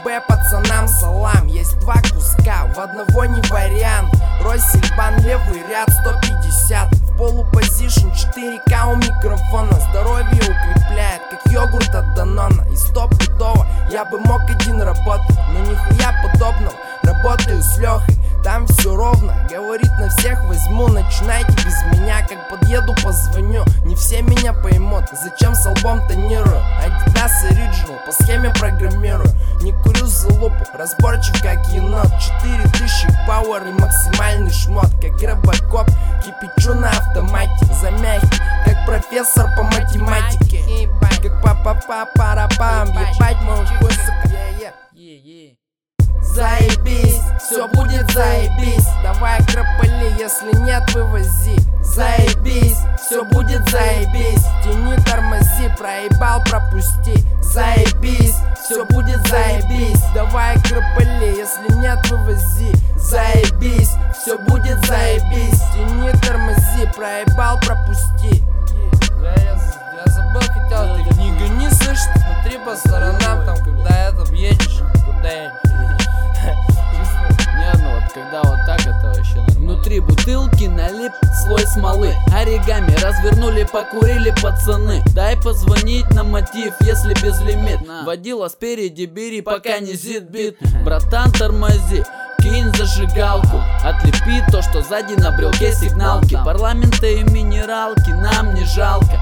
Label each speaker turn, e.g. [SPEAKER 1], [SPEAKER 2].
[SPEAKER 1] ГБ пацанам салам. Есть два куска, в одного не вариант. Россельбан, левый ряд, 150. В полупозишн, 4К у микрофона. Здоровье укрепляет, как йогурт от Данона. И стопудово я бы мог один работать, но нихуя подобного. Работаю с Лехой, там все ровно. Говорит, на всех возьму, начинайте без меня. Как подъеду, позвоню, не все меня поймут. Зачем с албом тонирую? Adidas Original, по схеме программирую. Не курю за лупу, разборчив как енот. 4000 пауэр и максимальный шмот. Как Робокоп, кипячу на автомате. Замягкий, как профессор по математике. Как па-па-па-пара-пам. Ебать мою хуй, сука. Заебись, все будет заебись. Давай кропали, если нет, вывози. Заебись, все будет заебись. Тяни, тормози, проебал, пропусти. Заебись, все будет заебись. Давай кропали, если нет, вывози. Заебись, все будет заебись. Тяни, тормози, проебал, пропусти. Я забыл, хотел, ты не гони, слышишь, смотри по сторонам, там, когда едешь куда-нибудь.
[SPEAKER 2] Когда вот так, это вообще нормально. Внутри бутылки налип слой смолы. Оригами развернули, покурили пацаны. Дай позвонить на мотив, если безлимит. Водила спереди, бери, пока не зит бит. Братан, тормози, кинь зажигалку. Отлепи то, что сзади на брелке сигналки. Парламента и минералки нам не жалко.